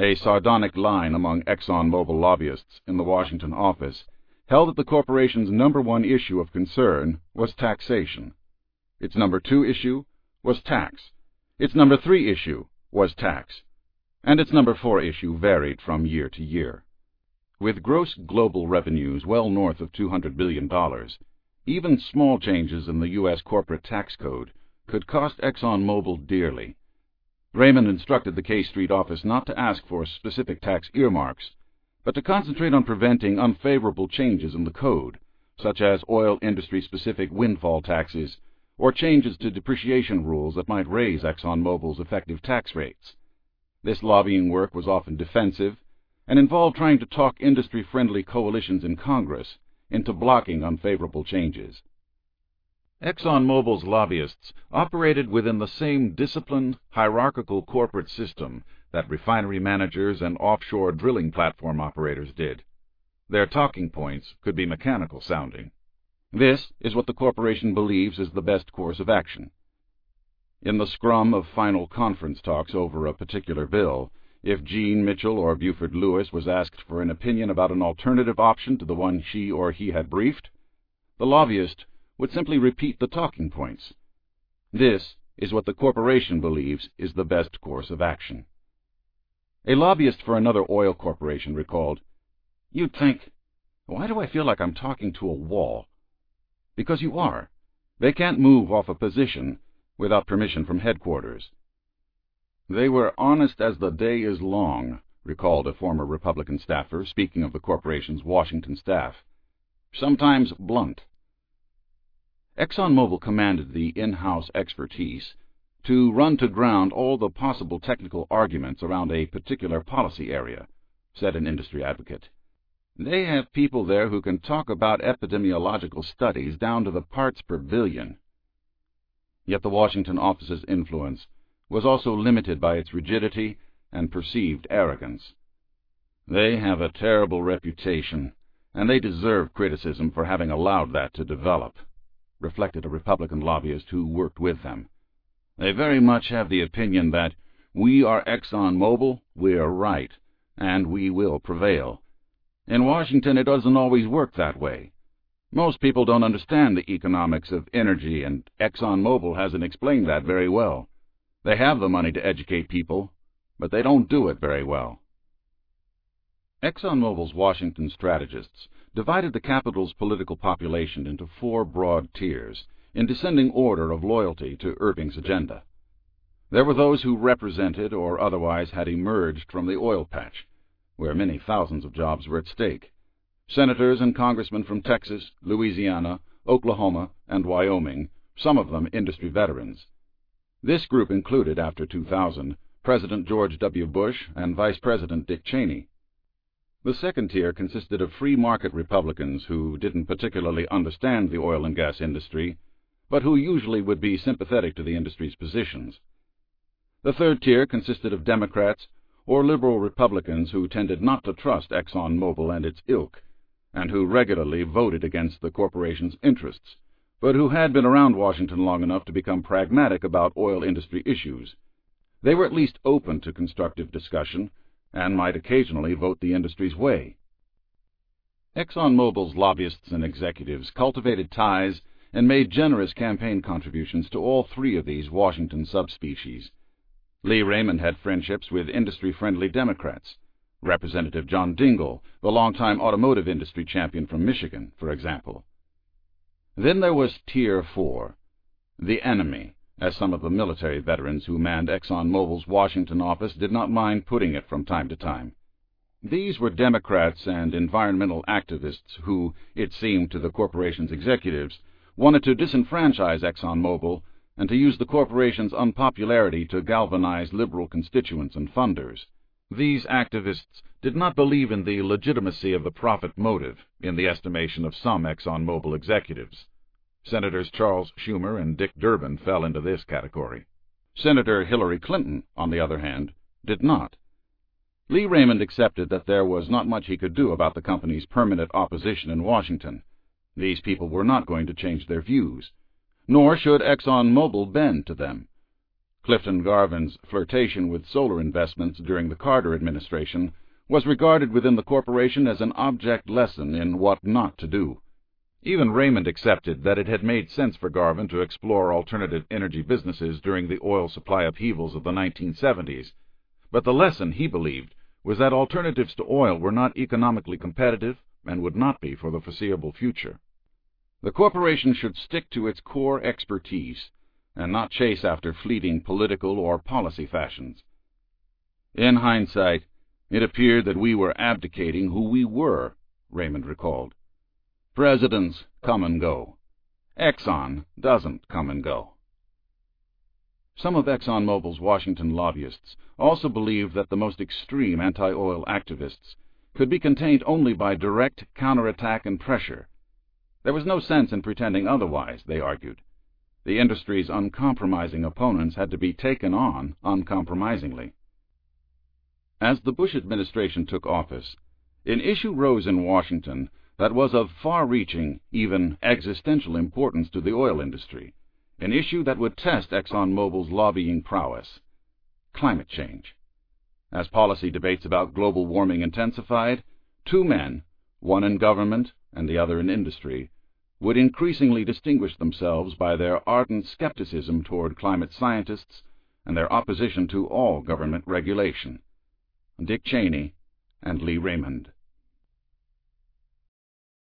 A sardonic line among ExxonMobil lobbyists in the Washington office held that the corporation's #1 issue of concern was taxation. Its #2 issue was tax. Its #3 issue was tax. And its #4 issue varied from year to year. With gross global revenues well north of $200 billion, even small changes in the U.S. corporate tax code could cost ExxonMobil dearly. Raymond instructed the K Street office not to ask for specific tax earmarks, but to concentrate on preventing unfavorable changes in the code, such as oil industry-specific windfall taxes or changes to depreciation rules that might raise ExxonMobil's effective tax rates. This lobbying work was often defensive and involved trying to talk industry-friendly coalitions in Congress into blocking unfavorable changes. ExxonMobil's lobbyists operated within the same disciplined, hierarchical corporate system that refinery managers and offshore drilling platform operators did. Their talking points could be mechanical sounding. This is what the corporation believes is the best course of action. In the scrum of final conference talks over a particular bill, if Gene Mitchell or Buford Lewis was asked for an opinion about an alternative option to the one she or he had briefed, the lobbyist would simply repeat the talking points. This is what the corporation believes is the best course of action. A lobbyist for another oil corporation recalled, "You'd think, why do I feel like I'm talking to a wall?" Because you are. They can't move off a position without permission from headquarters. "They were honest as the day is long," recalled a former Republican staffer speaking of the corporation's Washington staff. "Sometimes blunt." ExxonMobil commanded the in-house expertise to run to ground all the possible technical arguments around a particular policy area, said an industry advocate. "They have people there who can talk about epidemiological studies down to the parts per billion." Yet the Washington office's influence was also limited by its rigidity and perceived arrogance. "They have a terrible reputation, and they deserve criticism for having allowed that to develop," reflected a Republican lobbyist who worked with them. "They very much have the opinion that we are ExxonMobil, we're right, and we will prevail. In Washington it doesn't always work that way. Most people don't understand the economics of energy, and ExxonMobil hasn't explained that very well. They have the money to educate people, but they don't do it very well." ExxonMobil's Washington strategists divided the capital's political population into 4 broad tiers, in descending order of loyalty to Irving's agenda. There were those who represented or otherwise had emerged from the oil patch, where many thousands of jobs were at stake. Senators and congressmen from Texas, Louisiana, Oklahoma, and Wyoming, some of them industry veterans. This group included, after 2000, President George W. Bush and Vice President Dick Cheney. The second tier consisted of free market Republicans who didn't particularly understand the oil and gas industry, but who usually would be sympathetic to the industry's positions. The third tier consisted of Democrats or liberal Republicans who tended not to trust ExxonMobil and its ilk, and who regularly voted against the corporation's interests, but who had been around Washington long enough to become pragmatic about oil industry issues. They were at least open to constructive discussion, and might occasionally vote the industry's way. ExxonMobil's lobbyists and executives cultivated ties and made generous campaign contributions to all 3 of these Washington subspecies. Lee Raymond had friendships with industry-friendly Democrats. Representative John Dingell, the longtime automotive industry champion from Michigan, for example. Then there was Tier 4, the enemy, as some of the military veterans who manned ExxonMobil's Washington office did not mind putting it from time to time. These were Democrats and environmental activists who, it seemed to the corporation's executives, wanted to disenfranchise ExxonMobil and to use the corporation's unpopularity to galvanize liberal constituents and funders. These activists did not believe in the legitimacy of the profit motive in the estimation of some ExxonMobil executives. Senators Charles Schumer and Dick Durbin fell into this category. Senator Hillary Clinton, on the other hand, did not. Lee Raymond accepted that there was not much he could do about the company's permanent opposition in Washington. These people were not going to change their views, nor should ExxonMobil bend to them. Clifton Garvin's flirtation with solar investments during the Carter administration was regarded within the corporation as an object lesson in what not to do. Even Raymond accepted that it had made sense for Garvin to explore alternative energy businesses during the oil supply upheavals of the 1970s, but the lesson, he believed, was that alternatives to oil were not economically competitive and would not be for the foreseeable future. The corporation should stick to its core expertise and not chase after fleeting political or policy fashions. In hindsight, it appeared that we were abdicating who we were, Raymond recalled. Presidents come and go. Exxon doesn't come and go. Some of ExxonMobil's Washington lobbyists also believed that the most extreme anti-oil activists could be contained only by direct counterattack and pressure. There was no sense in pretending otherwise, they argued. The industry's uncompromising opponents had to be taken on uncompromisingly. As the Bush administration took office, an issue rose in Washington that was of far-reaching, even existential importance to the oil industry, an issue that would test ExxonMobil's lobbying prowess: climate change. As policy debates about global warming intensified, two men, one in government and the other in industry, would increasingly distinguish themselves by their ardent skepticism toward climate scientists and their opposition to all government regulation: Dick Cheney and Lee Raymond.